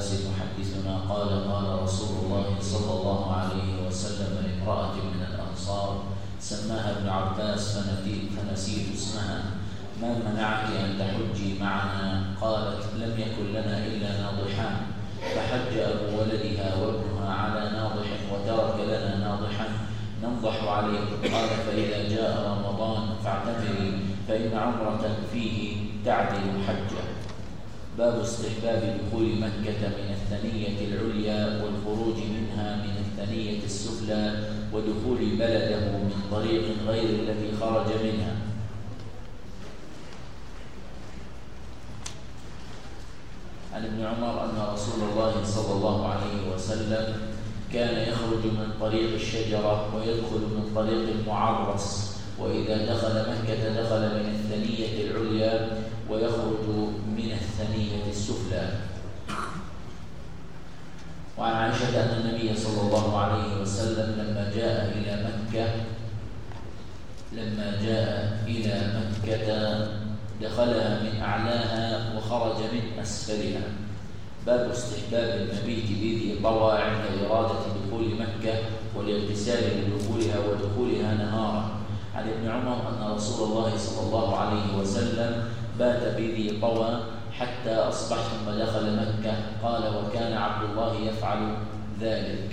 عباس محدثنا قال قال رسول الله صلى الله عليه وسلم لامرأة من الأنصار سماها ابن عباس فنسيت اسمها: ما منعك أن تحجي معنا؟ قالت: لم يكن لنا إلا ناضحان، فحج أبو ولدها وابنها على ناضح وترك لنا ناضحا ننضح عليه. قال: فإذا جاء رمضان فاعتمري، فإن عمرة فيه تعدل حجة. باب استحباب دخول مكة من الثنية العليا والخروج منها من الثنية السفلى ودخول بلده من طريق غير الذي خرج منها. عن ابن عمر أن رسول الله صلى الله عليه وسلم كان يخرج من طريق الشجرة ويدخل من طريق المعرس، وإذا دخل مكة دخل من الثنية العليا ويخرج من الثنية السفلى. وعن عائشة أن النبي صلى الله عليه وسلم لما جاء إلى مكة دخلها من أعلاها وخرج من أسفلها. باب استحباب المبيت بذي طوى عند إرادة دخول مكة والاغتسال لدخولها ودخولها نهارا. عن ابن عمر أن رسول الله صلى الله عليه وسلم بات بذي طوى حتى أصبح ثم دخل مكة. قال: وكان عبد الله يفعل ذلك.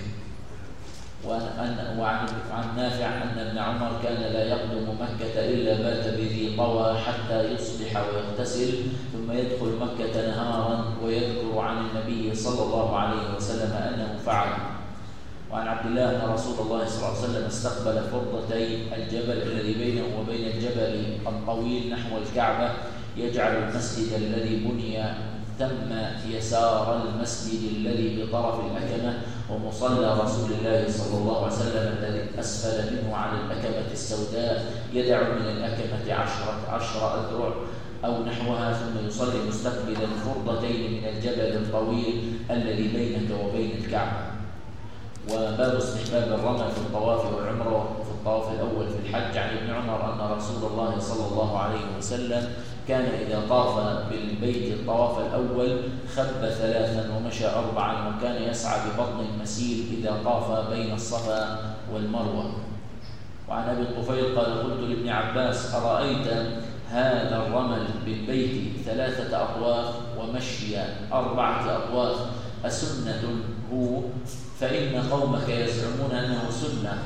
وعن نافع أن ابن عمر كان لا يقدم مكة إلا بات بذي طوى حتى يصبح ويغتسل ثم يدخل مكة نهارا، ويذكر عن النبي صلى الله عليه وسلم أنه فعل. وعن عبد الله أن رسول الله صلى الله عليه وسلم استقبل فرضتي الجبل الذي بينه وبين الجبل الطويل نحو الكعبة، يجعل المسجد الذي بني ثم يسار المسجد الذي بطرف الأكمة، ومصلى رسول الله صلى الله عليه وسلم الذي أسفل منه على الأكمة السوداء، يدع من الأكمة 10 أذرع أو نحوها، ثم يصلي مستقبلا فرضتين من الجبل الطويل الذي بينك وبين الكعبة. وباب استحباب الرمى في الطواف والعمرة في الطواف الأول في الحج. عن ابن عمر أن رسول الله صلى الله عليه وسلم كان إذا طاف بالبيت الطواف الأول خب 3 ومشى 4، وكان يسعى ببطن المسير إذا طاف بين الصفا والمروة. وعن أبي الطفيل قال: قلت لابن عباس: أرأيت هذا الرمل بالبيت 3 أطواف ومشي 4 أطواف أسنة هو؟ فإن قومك يزعمون أنه سنة.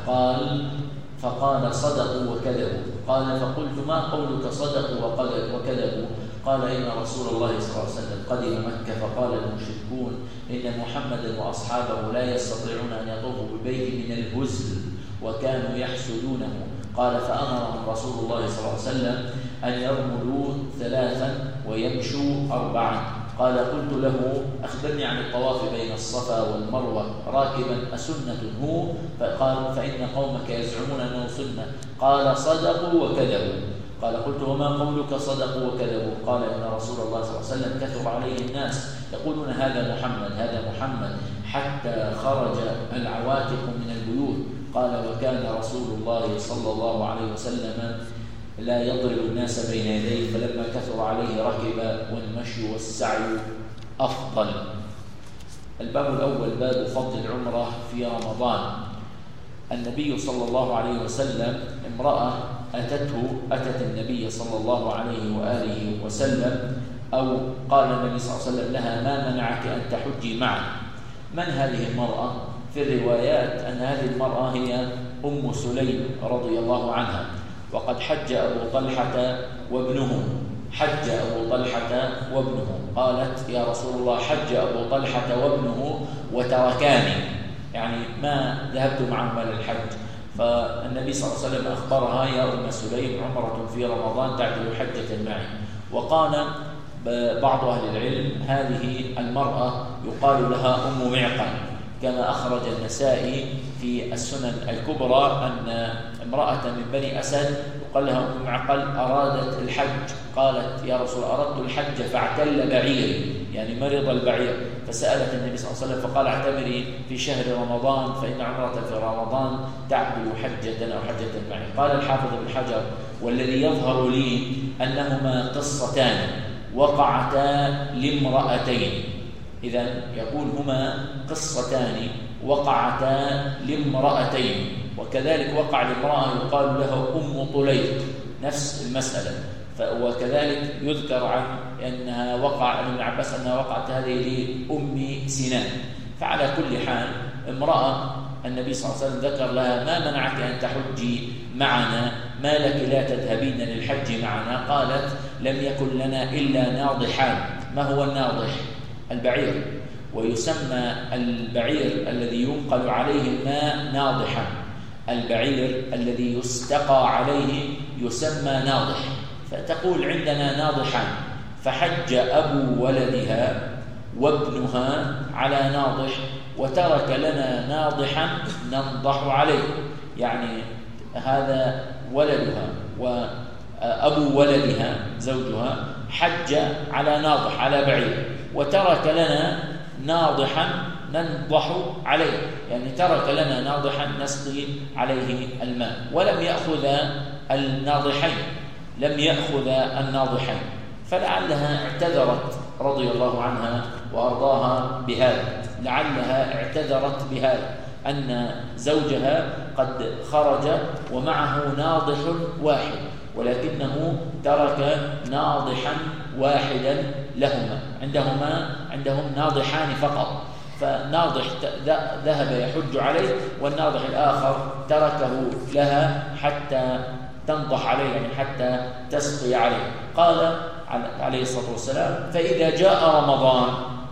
فقال: صدقوا وكذبوا. قال: فقلت: ما قولك صدقوا وكذبوا؟ قال: إن رسول الله صلى الله عليه وسلم قدم مكة فقال المشركون إن محمدا وأصحابه لا يستطيعون أن يطوفوا بالبيت من الهزل وكانوا يحسدونه. قال: فأمرهم رسول الله صلى الله عليه وسلم أن يرملوا 3 ويمشوا 4. قال: قلت له: أخبرني عن الطواف بين الصفا والمروة راكبا أسنة هو؟ فقال: فإن قومك يزعمون أنه سنة. قال: صدقوا وكذبوا. قال: قلت: وما قولك صدقوا وكذبوا؟ قال: إن رسول الله صلى الله عليه وسلم كثر عليه الناس يقولون هذا محمد هذا محمد حتى خرج العواتق من البيوت. قال: وكان رسول الله صلى الله عليه وسلم لا يضرب الناس بين يديه، فلما كثر عليه ركب، والمشي والسعي أفضل. الباب الأول باب فضل العمرة في رمضان. النبي صلى الله عليه وسلم امرأة أتت النبي صلى الله عليه وآله وسلم، أو قال النبي صلى الله عليه وسلم لها: ما منعك أن تحجي معي؟ من هذه المرأة؟ في الروايات أن هذه المرأة هي أم سليم رضي الله عنها، وقد حج أبو طلحة وابنه. قالت: يا رسول الله، حج أبو طلحة وابنه وتركاني، يعني ما ذهبت معهم إلى الحج. فالنبي صلى الله عليه وسلم أخبرها: يا أم سليم، عمرة في رمضان تعدل حجة معي. وقال بعض أهل العلم هذه المرأة يقال لها أم معقل، كما أخرج النسائي في السنن الكبرى أن امرأة من بني أسد يقال لها أم معقل أرادت الحج. قالت: يا رسول الله، أردت الحج فاعتل بعيري، يعني مرض البعير، فسألت النبي صلى الله عليه وسلم فقال: اعتمري في شهر رمضان فإن عمرة في رمضان تعدل حجة أو حجة معي. قال الحافظ ابن حجر: والذي يظهر لي أنهما قصتان وقعتا لامرأتين، إذن يقول هما قصتان وقعتا لامرأتين، وكذلك وقع لامرأة يقال لها أم طليق، نفس المسألة. وكذلك يذكر عن أنها عن ابن عباس أنها وقعت هذه لأم سنان. فعلى كل حال امرأة النبي صلى الله عليه وسلم ذكر لها: ما منعك أن تحجي معنا؟ ما لك لا تذهبين للحج معنا؟ قالت: لم يكن لنا إلا ناضحان. ما هو الناضح؟ البعير، ويسمى البعير الذي ينقل عليه الماء ناضحا. البعير الذي يستقى عليه يسمى ناضح. فتقول: عندنا ناضحان، فحج أبو ولدها وابنها على ناضح، وترك لنا ناضحا ننضح عليه. يعني هذا ولدها وأبو ولدها زوجها حج على ناضح، على بعير، وترك لنا ناضحا ننضح عليه، يعني ترك لنا ناضحا نسقي عليه الماء، ولم يأخذ الناضحين، فلعلها اعتذرت رضي الله عنها وأرضاها بهذا، أن زوجها قد خرج ومعه ناضح واحد، ولكنه ترك ناضحا واحدا لهما. عندهم ناضحان فقط، فناضح ذهب يحج عليه، والناضح الآخر تركه لها حتى تنضح عليه، يعني حتى تسقي عليه. قال عليه الصلاة والسلام: فإذا جاء رمضان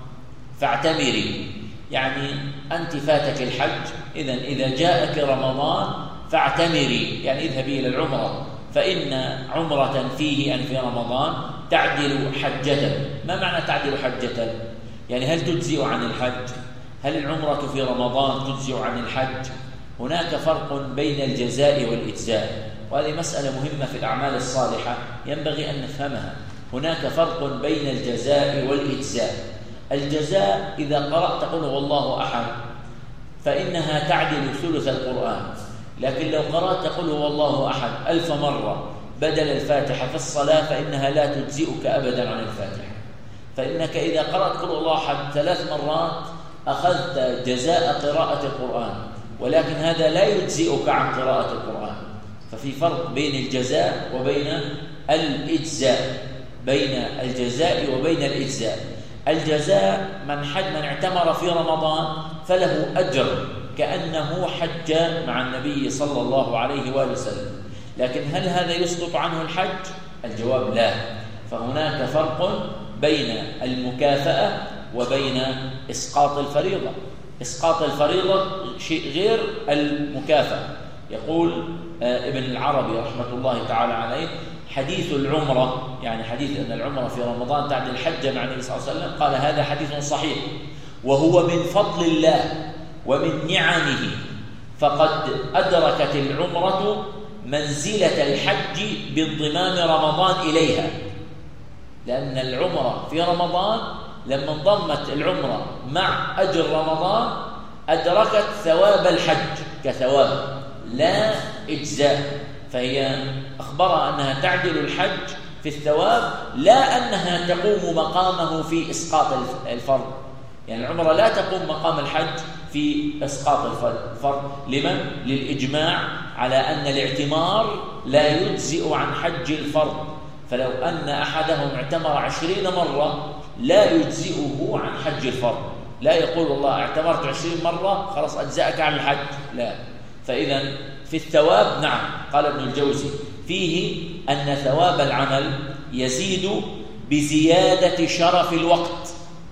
فاعتمري، يعني أنت فاتك الحج، إذا جاءك رمضان فاعتمري، يعني اذهبي إلى العمرة، فإن عمرة فيه أن في رمضان تعدل حجة. ما معنى تعدل حجة؟ يعني هل تجزئ عن الحج؟ هل العمرة في رمضان تجزئ عن الحج؟ هناك فرق بين الجزاء والإجزاء، وهذه مسألة مهمة في الأعمال الصالحة ينبغي أن نفهمها. هناك فرق بين الجزاء والإجزاء. الجزاء إذا قرأت قل هو الله أحد فإنها تعدل ثلث القرآن، لكن لو قرأت قل هو الله أحد 1000 مرة بدل الفاتحة في الصلاة فإنها لا تجزئك أبدا عن الفاتحة. فإنك إذا قرأت قل هو الله أحد 3 مرات أخذت جزاء قراءة القرآن، ولكن هذا لا يجزئك عن قراءة القرآن. ففي فرق بين الجزاء وبين الإجزاء، بين الجزاء وبين الإجزاء. الجزاء من اعتمر في رمضان فله أجر كأنه حج مع النبي صلى الله عليه وآله وسلم، لكن هل هذا يسقط عنه الحج؟ الجواب لا. فهناك فرق بين المكافأة وبين إسقاط الفريضة. إسقاط الفريضة شيء غير المكافأة. يقول ابن العربي رحمة الله تعالى عليه: حديث العمرة، يعني حديث أن العمرة في رمضان تعدل الحج مع النبي صلى الله عليه وسلم، قال: هذا حديث صحيح، وهو من فضل الله ومن نعمه، فقد أدركت العمرة منزلة الحج بانضمام رمضان إليها. لأن العمرة في رمضان لما انضمت العمرة مع أجر رمضان أدركت ثواب الحج كثواب لا إجزاء، فهي أخبر أنها تعدل الحج في الثواب، لا أنها تقوم مقامه في إسقاط الفرض. يعني العمرة لا تقوم مقام الحج في إسقاط الفرض. لمن؟ للإجماع على أن الاعتمار لا يجزئ عن حج الفرض. فلو أن أحدهم اعتمر 20 مرة لا يجزئه عن حج الفرض. لا يقول الله اعتمرت 20 مرة خلاص أجزأك عن الحج، لا. فإذا في الثواب نعم، قال ابن الجوزي فيه أن ثواب العمل يزيد بزيادة شرف الوقت.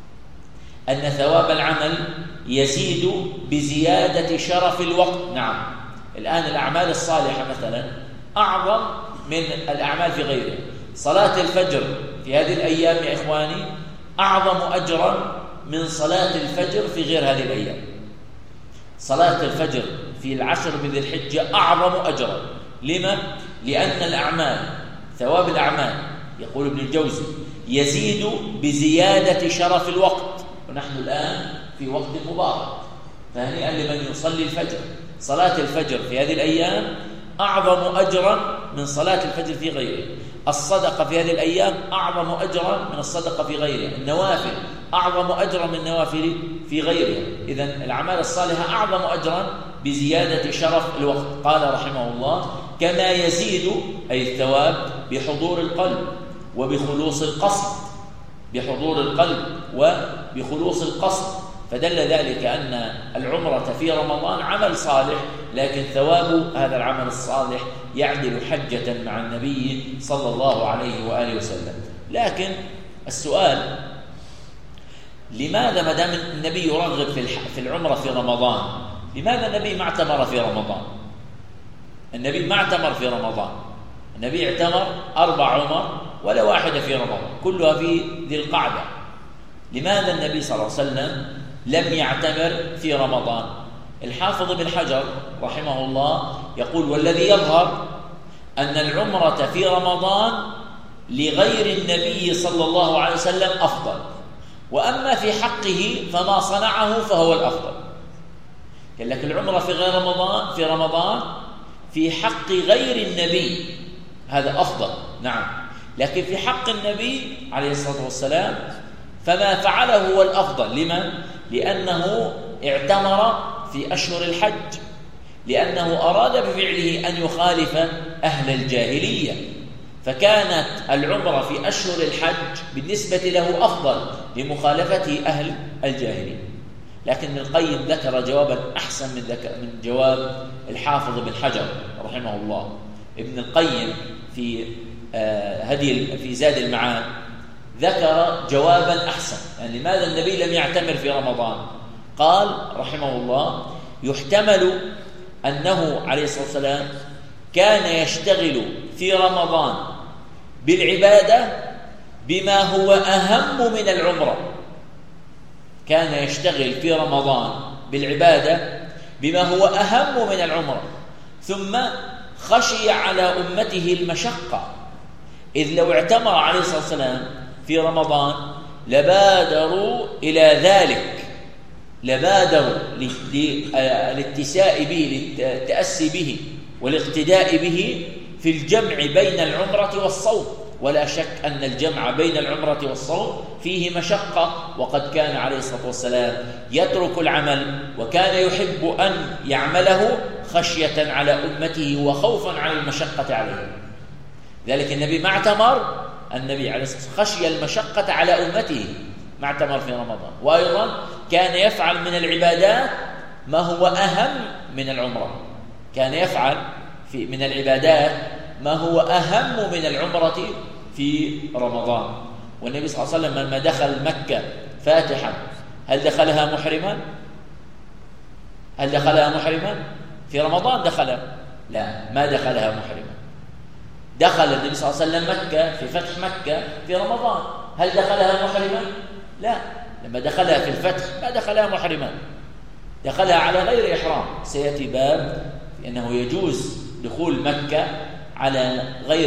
أن ثواب العمل يزيد بزيادة شرف الوقت. نعم، الآن الأعمال الصالحة مثلا أعظم من الأعمال في غيرها. صلاة الفجر في هذه الأيام يا إخواني أعظم أجرا من صلاة الفجر في غير هذه الأيام. صلاة الفجر في العشر من ذي الحجة أعظم أجرا. لما؟ لأن الأعمال، ثواب الأعمال، يقول ابن الجوزي، يزيد بزيادة شرف الوقت. ونحن الآن في وقت مبارك، فهنيئا لمن يصلي الفجر. صلاة الفجر في هذه الأيام أعظم أجرا من صلاة الفجر في غيره. الصدقة في هذه الأيام أعظم أجرا من الصدقة في غيرها. النوافل أعظم أجرا من النوافل في غيرها. إذن الأعمال الصالحة أعظم أجرا بزيادة شرف الوقت. قال رحمه الله: كما يزيد أي الثواب بحضور القلب وبخلوص القصد، بحضور القلب وبخلوص القصد. فدل ذلك أن العمرة في رمضان عمل صالح، لكن ثواب هذا العمل الصالح يعدل حجة مع النبي صلى الله عليه وآله وسلم. لكن السؤال: لماذا ما دام النبي يرغب في العمرة في رمضان، لماذا النبي ما اعتمر في رمضان؟ النبي ما اعتمر في رمضان، النبي اعتمر 4 عمر ولا واحدة في رمضان، كلها في ذي القعدة. لماذا النبي صلى الله عليه وسلم لم يعتمر في رمضان؟ الحافظ بن حجر رحمه الله يقول: والذي يظهر أن العمرة في رمضان لغير النبي صلى الله عليه وسلم أفضل، وأما في حقه فما صنعه فهو الأفضل. قال لك العمرة في غير رمضان، في رمضان في حق غير النبي هذا أفضل، نعم، لكن في حق النبي عليه الصلاة والسلام فما فعله هو الأفضل. لما؟ لأنه اعتمر في أشهر الحج، لأنه أراد بفعله أن يخالف أهل الجاهلية، فكانت العمرة في أشهر الحج بالنسبة له أفضل لمخالفة أهل الجاهلية. لكن ابن القيم ذكر جوابا أحسن من جواب الحافظ بن حجر رحمه الله. ابن القيم في في زاد المعاد ذكر جوابا أحسن. يعني لماذا النبي لم يعتمر في رمضان؟ قال رحمه الله: يحتمل أنه عليه الصلاة والسلام كان يشتغل في رمضان بالعبادة بما هو أهم من العمرة. كان يشتغل في رمضان بالعبادة بما هو أهم من العمرة، ثم خشي على أمته المشقة، إذ لو اعتمر عليه الصلاة والسلام في رمضان لبادروا إلى ذلك، لبادروا للاتساء به، للتأسي به والاقتداء به في الجمع بين العمرة والصوم. ولا شك أن الجمع بين العمرة والصوم فيه مشقة، وقد كان عليه الصلاة والسلام يترك العمل وكان يحب أن يعمله خشية على أمته وخوفا على المشقة عليهم. ذلك النبي ما اعتمر، النبي عليه الصلاة والسلام خشي المشقة على أمته، ما اعتمر في رمضان. وأيضا كان يفعل من العبادات ما هو أهم من العمرة، كان يفعل من العبادات ما هو أهم من العمرة في رمضان. والنبي صلى الله عليه وسلم لما دخل مكة فاتحا هل دخلها محرما؟ هل دخلها محرما؟ في رمضان دخلها؟ لا، ما دخلها محرما. دخل النبي صلى الله عليه وسلم مكة في فتح مكة في رمضان، هل دخلها محرما؟ لا، لما دخلها في الفتح ما دخلها محرما، دخلها على غير إحرام. سيأتي باب أنه يجوز دخول مكة على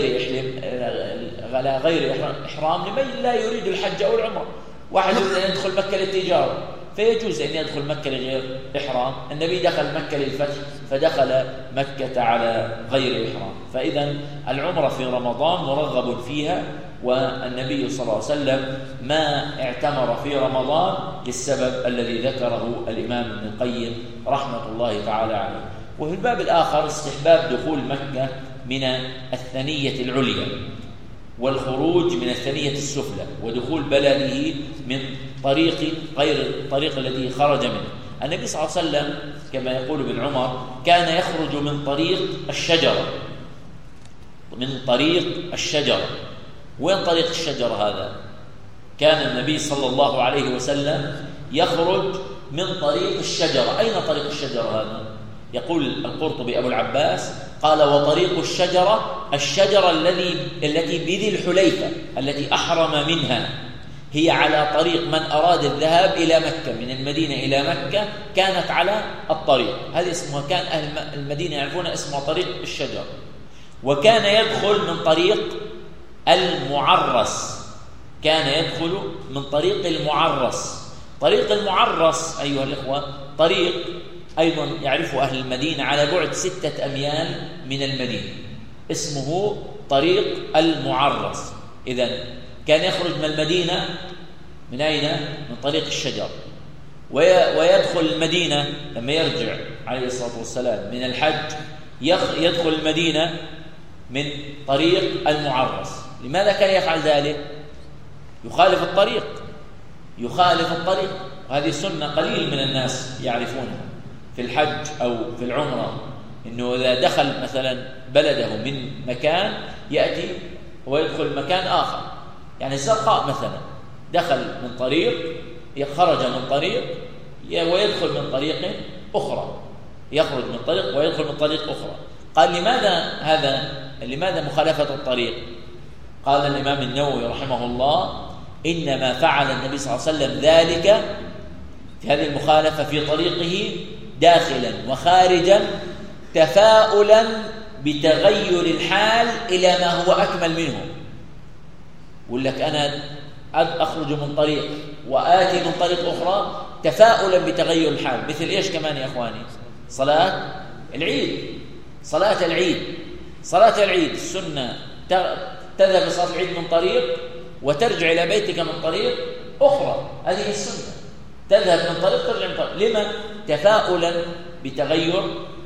غير إحرام لمن لا يريد الحج أو العمرة. واحد يريد أن يدخل مكة للتجارة فيجوز أن يدخل مكة لغير إحرام. النبي دخل مكة للفتح فدخل مكة على غير إحرام. فإذا العمرة في رمضان مرغب فيها، والنبي صلى الله عليه وسلم ما اعتمر في رمضان للسبب الذي ذكره الإمام ابن القيم رحمة الله تعالى عليه. وفي الباب الآخر استحباب دخول مكة من الثنية العليا والخروج من الثنية السفلى، ودخول بلده من طريق غير الطريق الذي خرج منه. النبي صلى الله عليه وسلم كما يقول ابن عمر كان يخرج من طريق الشجرة، من طريق الشجرة. وين طريق الشجرة هذا؟ كان النبي صلى الله عليه وسلم يخرج من طريق الشجرة. أين طريق الشجرة هذا؟ يقول القرطبي أبو العباس قال: وطريق الشجرة التي بذي الحليفة التي أحرم منها، هي على طريق من أراد الذهاب إلى مكة، من المدينة إلى مكة كانت على الطريق هذه اسمها، كان أهل المدينة يعرفون اسمها طريق الشجرة. وكان يدخل من طريق المعرس، كان يدخل من طريق المعرس. طريق المعرس أيها الإخوة طريق أيضا يعرفه أهل المدينة على بعد 6 أميال من المدينة، اسمه طريق المعرس. إذن كان يخرج من المدينة من أين؟ من طريق الشجر، ويدخل المدينة لما يرجع عليه الصلاة والسلام من الحج، يدخل المدينة من طريق المعرس. لماذا كان يفعل ذلك؟ يخالف الطريق، وهذه سنة قليل من الناس يعرفونها في الحج أو في العمرة، إنه إذا دخل مثلا بلده من مكان يأتي ويدخل مكان آخر. يعني الزرقاء مثلا دخل من طريق، خرج من طريق ويدخل من طريق أخرى، يخرج من طريق ويدخل من طريق أخرى. قال لماذا مخالفة الطريق؟ قال الإمام النووي رحمه الله: إنما فعل النبي صلى الله عليه وسلم ذلك في هذه المخالفة في طريقه داخلا وخارجا تفاؤلا بتغير الحال إلى ما هو أكمل منه. يقول لك أنا أخرج من طريق وآتي من طريق أخرى تفاؤلا بتغير الحال. مثل إيش كمان يا أخواني؟ صلاة العيد السنة تذهب لصلاة العيد من طريق وترجع إلى بيتك من طريق أخرى، هذه السنة. تذهب من طريق ترجع من طريق. لما؟ تفاؤلا بتغير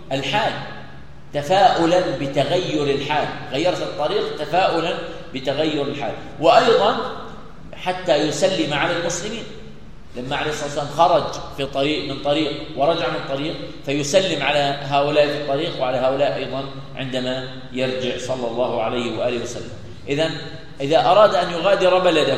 الحال، غيرت الطريق تفاؤلا بتغير الحال. وأيضا حتى يسلم على المسلمين، لما عليه الصلاة والسلام خرج من طريق ورجع من طريق، فيسلم على هؤلاء في الطريق وعلى هؤلاء أيضا عندما يرجع صلى الله عليه وآله وسلم. إذا أراد أن يغادر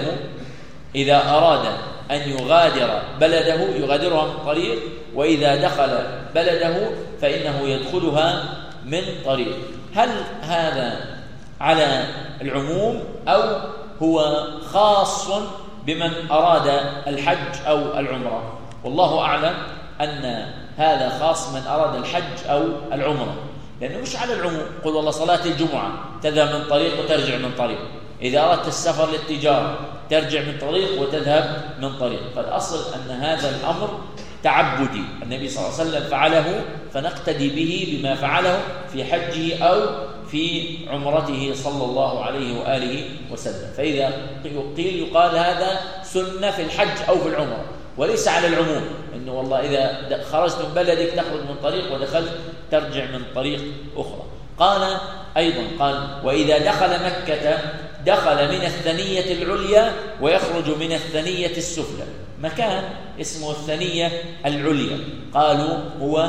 بلده يغادرها من طريق، وإذا دخل بلده فإنه يدخلها من طريق. هل هذا على العموم أو هو خاص بمن أراد الحج أو العمرة؟ والله أعلم أن هذا خاص من أراد الحج أو العمرة، لأنه مش على العموم. قل والله صلاة الجمعة تذهب من طريق وترجع من طريق، إذا أردت السفر للتجارة ترجع من طريق وتذهب من طريق. فالأصل أن هذا الأمر تعبدي، النبي صلى الله عليه وسلم فعله فنقتدي به بما فعله في حجه أو في عمرته صلى الله عليه وآله وسلم. فإذا يقال هذا سنة في الحج أو في العمرة، وليس على العموم إنه والله إذا خرجت من بلدك تخرج من طريق ودخلت ترجع من طريق أخرى. قال وإذا دخل مكة دخل من الثنية العليا ويخرج من الثنية السفلى. مكان اسمه الثنية العليا، قالوا هو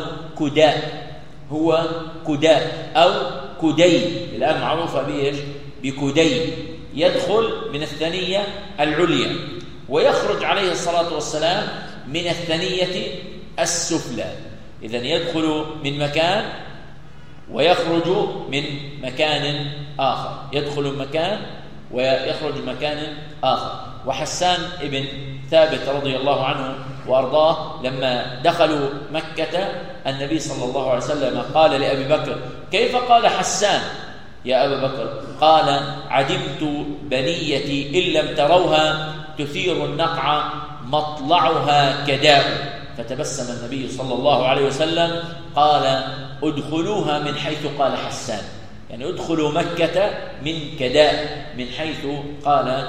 كداء أو كدي، الآن معروفة بإيش؟ بكدي. يدخل من الثنية العليا ويخرج عليه الصلاة والسلام من الثنية السفلى. إذن يدخل من مكان ويخرج من مكان آخر، يدخل مكان ويخرج مكان آخر. وحسان ابن ثابت رضي الله عنه وأرضاه لما دخلوا مكة النبي صلى الله عليه وسلم قال لأبي بكر: كيف قال حسان يا أبا بكر؟ قال: عدمت بنيتي إن لم تروها تثير النقع مطلعها كداء. فتبسم النبي صلى الله عليه وسلم قال: ادخلوها من حيث قال حسان، يعني ادخلوا مكة من كداء، من حيث قال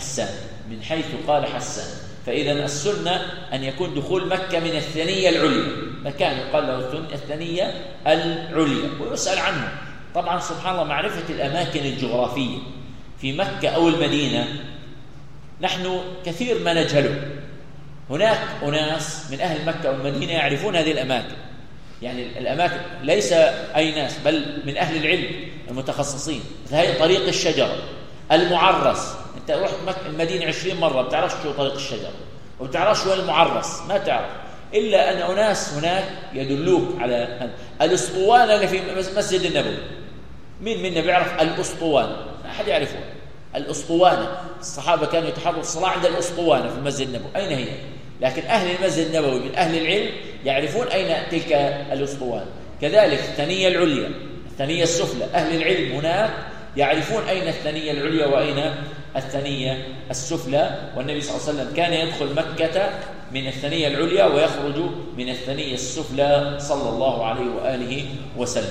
حسان. فإذا السنة أن يكون دخول مكة من الثنية العليا، مكان يقال له الثنية العليا، ويسأل عنه. طبعا سبحان الله معرفة الأماكن الجغرافية في مكة أو المدينة نحن كثير ما نجهله. هناك أناس من أهل مكة والمدينة يعرفون هذه الأماكن، يعني الأماكن ليس أي ناس بل من أهل العلم المتخصصين. هي طريق الشجرة المعرس، أنت رحت المدينة 20 مرة بتعرفش شو طريق الشجرة وبتعرفش وين المعرس، ما تعرف إلا أن أناس هناك يدلوك على الأسطوانة اللي في مسجد النبوي. مين منا بيعرف الأسطوانة؟ ما أحد يعرفها. الأسطوانة الصحابة كانوا يتحروا الصلاة عند الأسطوانة في المسجد النبوي، أين هي؟ لكن أهل المسجد النبوي من أهل العلم يعرفون أين تلك الأسطوانة. كذلك الثنية العليا، الثنية السفلى، أهل العلم هناك يعرفون أين الثنية العليا وأين الثنية السفلى. والنبي صلى الله عليه وسلم كان يدخل مكة من الثنية العليا ويخرج من الثنية السفلى صلى الله عليه وآله وسلم.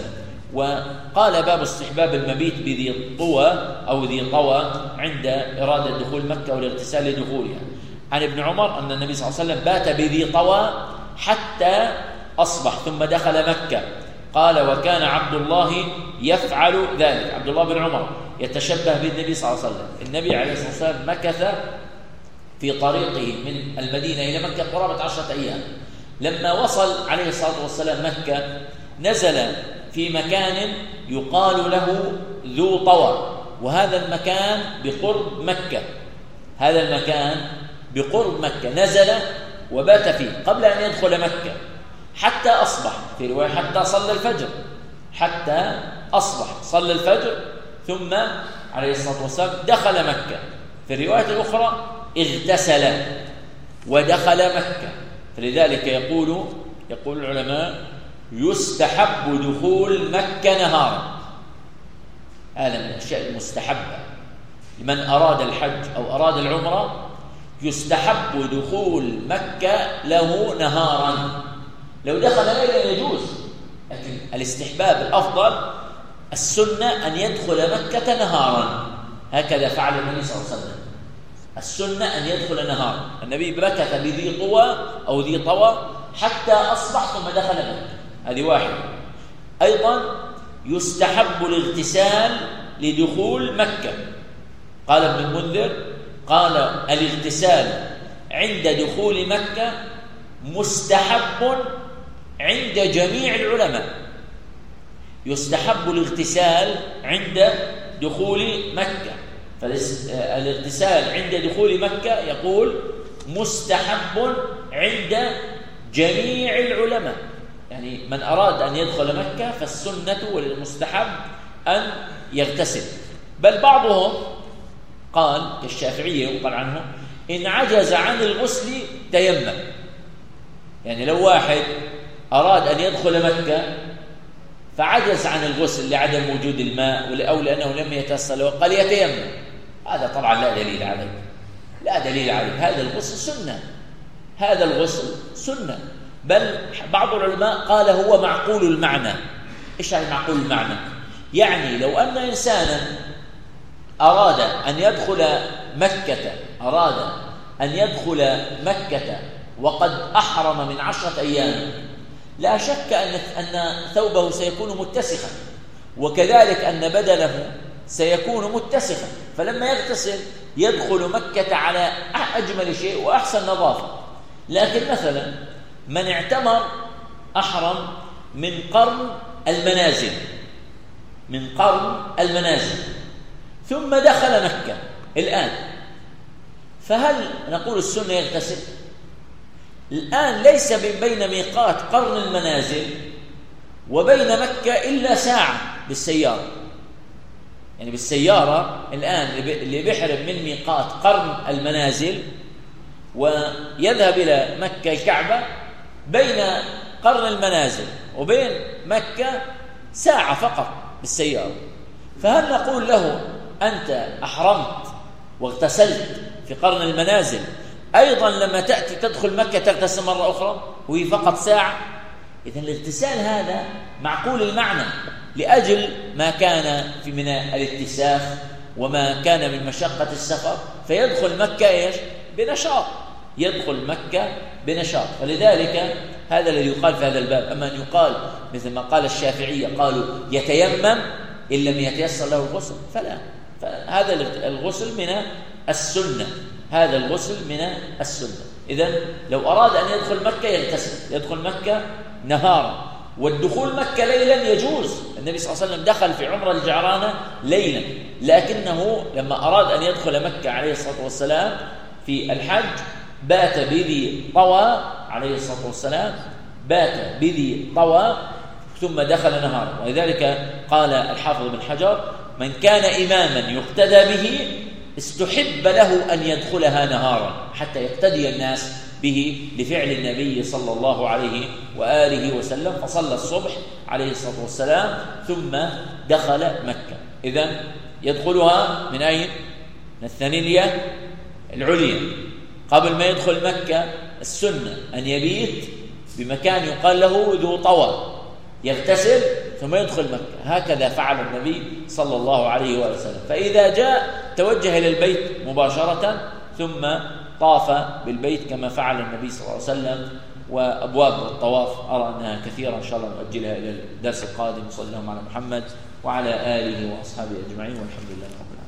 وقال باب استحباب المبيت بذي طوى أو ذي طوى عند إرادة دخول مكة والاغتسال لدخولها. عن ابن عمر أن النبي صلى الله عليه وسلم بات بذي طوى حتى أصبح ثم دخل مكة. قال وكان عبد الله يفعل ذلك. عبد الله بن عمر يتشبه بالنبي صلى الله عليه وسلم. النبي عليه الصلاة والسلام مكث في طريقه من المدينة إلى مكة قرابة 10 أيام. لما وصل عليه الصلاة والسلام مكة نزل في مكان يقال له ذو طوى، وهذا المكان بقرب مكة. هذا المكان بقرب مكة نزل وبات فيه قبل أن يدخل مكة حتى أصبح، في رواية حتى صلى الفجر، حتى أصبح صلى الفجر ثم عليه الصلاة والسلام دخل مكة. في الرواية الأخرى اغتسل ودخل مكة. فلذلك يقول العلماء يستحب دخول مكة نهارا. هذا من الأشياء المستحبة لمن أراد الحج أو أراد العمرة، يستحب دخول مكة له نهارا. لو دخل ليلا يجوز، لكن الاستحباب الأفضل السنة أن يدخل مكة نهارا. هكذا فعل النبي صلى الله عليه وسلم. السنة أن يدخل نهارا. النبي مكث بذي طوى أو ذي طوى حتى أصبح ثم دخل مكة. هذه واحدة. أيضا يستحب الاغتسال لدخول مكة. قال ابن المنذر قال الاغتسال عند دخول مكة مستحب عند جميع العلماء. يستحب الاغتسال عند دخول مكة. فالاغتسال عند دخول مكة يقول مستحب عند جميع العلماء، يعني من أراد أن يدخل مكة فالسنة والمستحب أن يغتسل. بل بعضهم قال كالشافعية يقال عنه إن عجز عن الغسل تيمم. يعني لو واحد أراد أن يدخل مكة فعجز عن الغسل لعدم وجود الماء أو لأنه لم يتيسر له قال يتيمم، هذا طبعا لا دليل عليه، لا دليل عليه. هذا الغسل سنة، هذا الغسل سنة. بل بعض العلماء قال هو معقول المعنى. إيش يعني معقول المعنى؟ يعني لو أن إنسانا أراد أن يدخل مكة وقد أحرم من 10 أيام، لا شك أن ثوبه سيكون متسخا، وكذلك أن بدنه سيكون متسخا، فلما يغتسل يدخل مكة على أجمل شيء وأحسن نظافة. لكن مثلا من اعتمر أحرم من قرن المنازل ثم دخل مكة الآن، فهل نقول السنة يغتسل؟ الآن ليس بين ميقات قرن المنازل وبين مكة إلا ساعة بالسيارة. يعني بالسيارة الآن اللي بيحرم من ميقات قرن المنازل ويذهب إلى مكة الكعبة بين قرن المنازل وبين مكة ساعة فقط بالسيارة. فهل نقول له أنت أحرمت واغتسلت في قرن المنازل أيضا لما تأتي تدخل مكة تغتسل مرة أخرى وهي فقط ساعة؟ إذن الاغتسال هذا معقول المعنى لأجل ما كان في من الاتساخ وما كان من مشقة السفر، فيدخل مكة إيش؟ بنشاط، يدخل مكة بنشاط. ولذلك هذا الذي يقال في هذا الباب. أما أن يقال مثل ما قال الشافعية قالوا يتيمم إن لم يتيسر له الغسل فلا، فهذا الغسل من السنة، هذا الغسل من السنة. إذن لو أراد أن يدخل مكة يغتسل، يدخل مكة نهارا. والدخول مكة ليلا يجوز. النبي صلى الله عليه وسلم دخل في عمرة الجعرانة ليلا، لكنه لما أراد أن يدخل مكة عليه الصلاة والسلام في الحج بات بذي طوى عليه الصلاة والسلام، بات بذي طوى ثم دخل نهارا. ولذلك قال الحافظ بن حجر من كان إماما يقتدى به استحب له أن يدخلها نهارا حتى يقتدي الناس به لفعل النبي صلى الله عليه وآله وسلم، فصلى الصبح عليه الصلاة والسلام ثم دخل مكة. إذن يدخلها من أين؟ من الثانية العليا. قبل ما يدخل مكة السنة أن يبيت بمكان يقال له ذو طوى، يغتسل ثم يدخل مكة. هكذا فعل النبي صلى الله عليه وسلم. فإذا جاء توجه إلى البيت مباشرة ثم طاف بالبيت كما فعل النبي صلى الله عليه وسلم. وأبواب الطواف أرى أنها كثيرة، إن شاء الله نؤجلها إلى الدرس القادم. صلى الله على محمد وعلى آله وأصحابه أجمعين، والحمد لله رب العالمين.